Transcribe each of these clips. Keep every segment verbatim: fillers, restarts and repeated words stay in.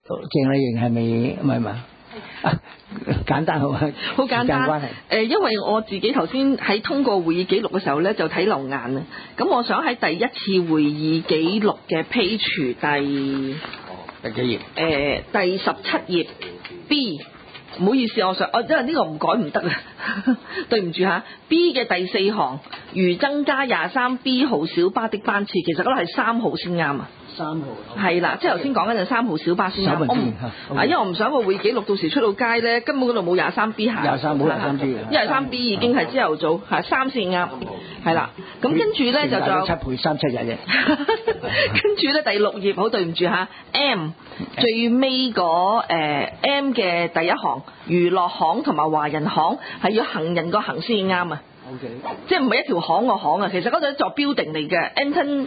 鄭麗瑩係咪唔係嘛？簡單好，好簡單。誒，因為我自己頭先喺通過會議記錄嘅時候咧，就睇漏眼啊。咁我想喺第一次會議記錄嘅 page 第第幾頁？ 誒，第十七頁 B。唔好意思，我想，我因為呢個唔改唔得啊，對唔住嚇。B 嘅第四行，如增加廿三 B 號小巴的班次，其實嗰度係三號先啱啊。 三號係啦，即係頭先講緊就三號小巴先啱。我唔啊，因為我唔想個會記錄到時出到街咧，根本嗰度冇廿三 B 行。 廿三冇廿三 B 廿三 B 已經係朝頭早係三先啱，係啦。咁跟住咧就就七倍三七日嘅。 跟住咧第六頁，好對唔住嚇 M 最尾嗰誒 M 嘅第一行，娛樂行同埋華人行係要行人個行先啱啊。 Okay. 即係唔係一條巷個巷啊，其實嗰度係一座 building 嚟嘅 Enten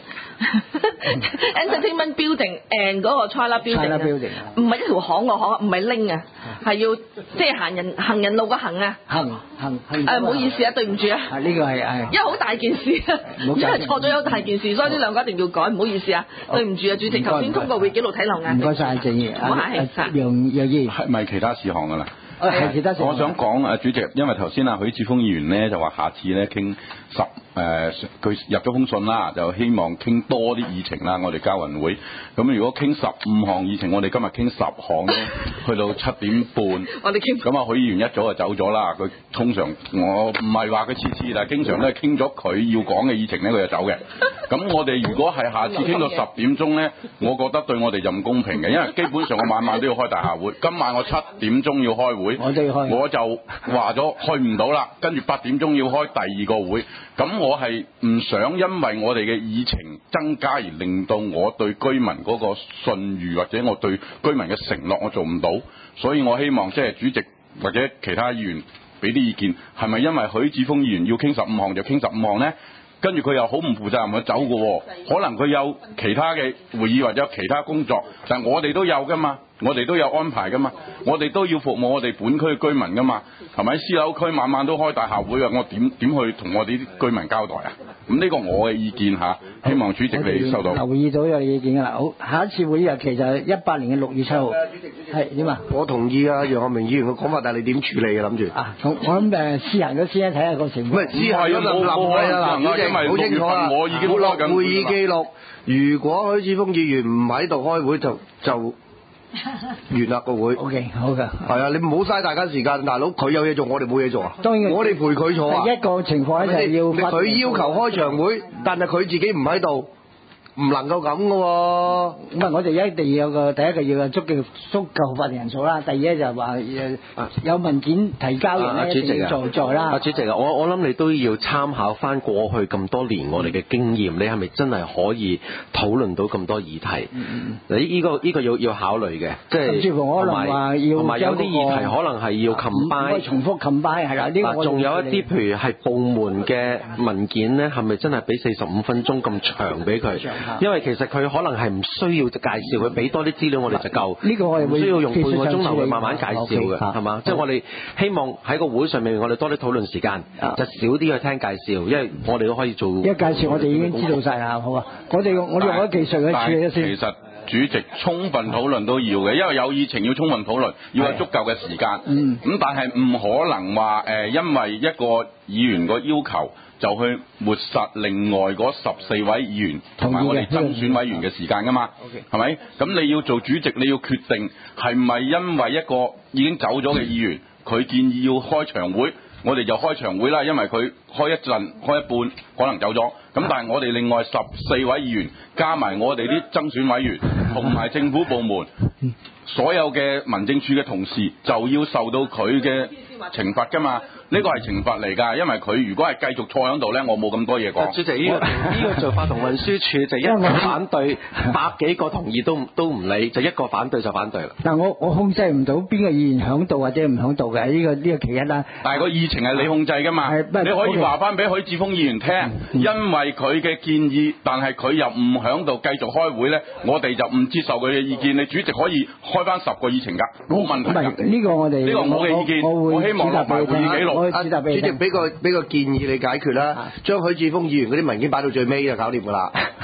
Entertainment Building and 嗰個 China Building 唔係一條巷個巷，唔係拎啊，係要即係行人行人路個行啊， 行行行誒唔好意思啊，對唔住啊， 呢、呢個係係因為好大件事啊，因為錯咗有大件事，所以呢兩個一定要改，唔好意思啊，對唔住啊，主席頭先通過會記錄睇漏眼， 唔該晒，謝議， 唔好客氣， 楊楊議係咪其他事項㗎啦？ 係其他事項。 我想講啊，主席，因為頭先啊許智峯議員咧就話下次咧傾十誒，佢入咗封信啦，就希望傾多啲議程啦。我哋交運會咁，如果傾十五項議程，我哋今日傾十項咧，去到七點半， 我哋傾咁啊許議員一早就走咗啦。佢通常我唔係話佢次次，但係經常都係傾咗佢要講嘅議程咧，佢就走嘅。咁我哋如果係下次傾到十點鐘咧，我覺得對我哋就唔公平嘅，因為基本上我晚晚都要開大廈會，今晚我七點鐘要開會， 我都要開， 我就話咗去唔到啦，跟住八點鐘要開第二個會，咁我係唔想因為我哋嘅議程增加而令到我對居民嗰個信譽或者我對居民嘅承諾我做唔到，所以我希望即係主席或者其他議員俾啲意見，係咪因為許智峯議員要傾十五項就傾十五項呢？跟住佢又好唔負責任咁走嘅喎，可能佢有其他嘅會議或者有其他工作，但係我哋都有噶嘛，我哋都有安排噶嘛，我哋都要服務我哋本區嘅居民噶嘛，係咪？私樓區晚晚都開大廈會啊，我點點去同我哋啲居民交代啊？咁呢個我嘅意見嚇，希望主席你收到。 留意到有意見㗎啦。好，下一次會議日期就係一八年嘅六月七號。係點啊？ 我同意啊，楊學明議員嘅講法，但係你點處理啊？諗住啊，我諗誒試行咗先，睇下個情況。 唔係試行咗就冧係啦，嗱，主席好清楚啦。 我已經落會議記錄，如果許智峯議員唔喺度開會，就就完啦個會。 O K， 好㗎。 係啊，你唔好嘥大家時間，大佬佢有嘢做，我哋冇嘢做啊。 當然， 我哋陪佢坐啊。 第一個情況咧就係要佢要求開場會，但係佢自己唔喺度。唔能夠咁嘅喎， 唔係我哋一定要有個第一個要有足夠足夠法定人數啦，第二咧就係話誒有文件提交人咧一定要在在啦。 啊，主席啊，我我諗你都要參考翻過去咁多年我哋嘅經驗，你係咪真係可以討論到咁多議題？嗯你呢個呢個要要考慮嘅，即係甚至乎可能話要同埋有啲議題可能係要 combine，唔可以重複 combine 係啦。呢個仲有一啲譬如係部門嘅文件咧，係咪真係俾四十五分鐘咁長俾佢？因為其實佢可能係唔需要介紹，佢俾多啲資料我哋就夠。 呢個我哋唔需要用半個鐘頭去慢慢介紹嘅，係嘛？即係我哋希望喺個會上面，我哋多啲討論時間，就少啲去聽介紹，因為我哋都可以做。 一介紹我哋已經知道晒啦，好啊！我哋用我哋用咗技術去處理一先。 其實主席充分討論都要嘅，因為有議程要充分討論，要有足夠嘅時間。嗯。咁但係唔可能話誒，因為一個議員個要求，就去抹殺另外嗰十四位議員同埋我哋增選委員嘅時間㗎嘛，係咪？咁你要做主席，你要決定係唔係因為一個已經走咗嘅議員，佢建議要開場會，我哋就開場會啦，因為佢開一陣、開一半可能走咗。咁但係我哋另外十四位議員加埋我哋啲增選委員同埋政府部門所有嘅民政處嘅同事就要受到佢嘅懲罰㗎嘛。呢個係懲罰嚟㗎，因為佢如果係繼續坐喺度咧，我冇咁多嘢講。 主席，呢、呢個呢個做法同運輸署就一個反對，百幾個同意都都唔理，就一個反對就反對啦。 但我我控制唔到邊個議員響度或者唔響度嘅，呢個呢個其一啦。 但係個議程係你控制㗎嘛，你可以話翻俾許智峯議員聽，嗯、因為佢嘅建議，但係佢又唔響度繼續開會咧，我哋就唔接受佢嘅意見。你主席可以開翻十個議程㗎，冇問題㗎。 唔係呢個我哋呢個我嘅意見，我，我，我希望落埋會議記錄。 主席俾個俾個建議你解決啦，將許智峯議員嗰啲文件擺到最尾就搞掂㗎啦。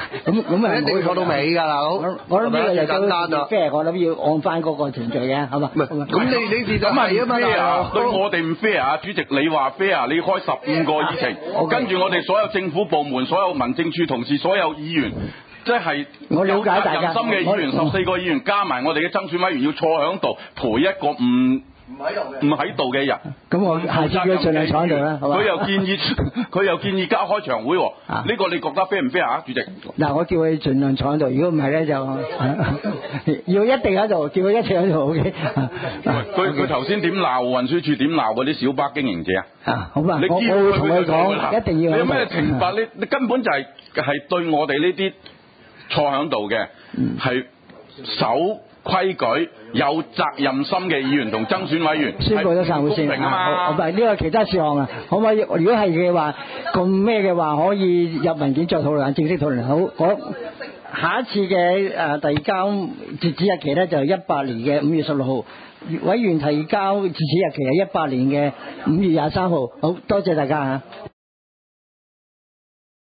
咁咁啊一定要坐到尾㗎啦，好。 我我諗呢個就最簡單啦。 即係我諗要按翻嗰個程序嘅，係嘛？ 唔係，咁你你事實係啊嘛，大佬對我哋唔 fair 啊！主席你話 fair，你開十五個議程，跟住我哋所有政府部門、所有民政處同事、所有議員。即係我了解大家， 有責任心嘅議員，十四個議員加埋我哋嘅爭選委員要坐喺度陪一個唔唔喺度嘅唔喺度嘅人。 咁我下次叫佢盡量坐喺度啦，好嘛？ 佢又建議佢又建議加開場會喎，呢個你覺得 fair 唔 fair 啊，主席？ 嗱，我叫佢盡量坐喺度，如果唔係咧就要一定喺度，叫佢一齊喺度 OK。 佢佢頭先點鬧運輸處點鬧嗰啲小巴經營者啊？ 啊，好嘛， 你我我會同佢講，一定要。 你有咩懲罰？你你根本就係係對我哋呢啲。坐喺度嘅係守規矩、有責任心嘅議員同爭選委員， 宣佈咗散會先啊！唔係呢個其他事項啊，可唔可以？如果係嘅話，咁咩嘅話，可以入文件再討論，正式討論。好，我下一次嘅誒遞交截止日期咧，就係一八年嘅五月十六號，委員提交截止日期係一八年嘅五月廿三號。好多謝大家嚇。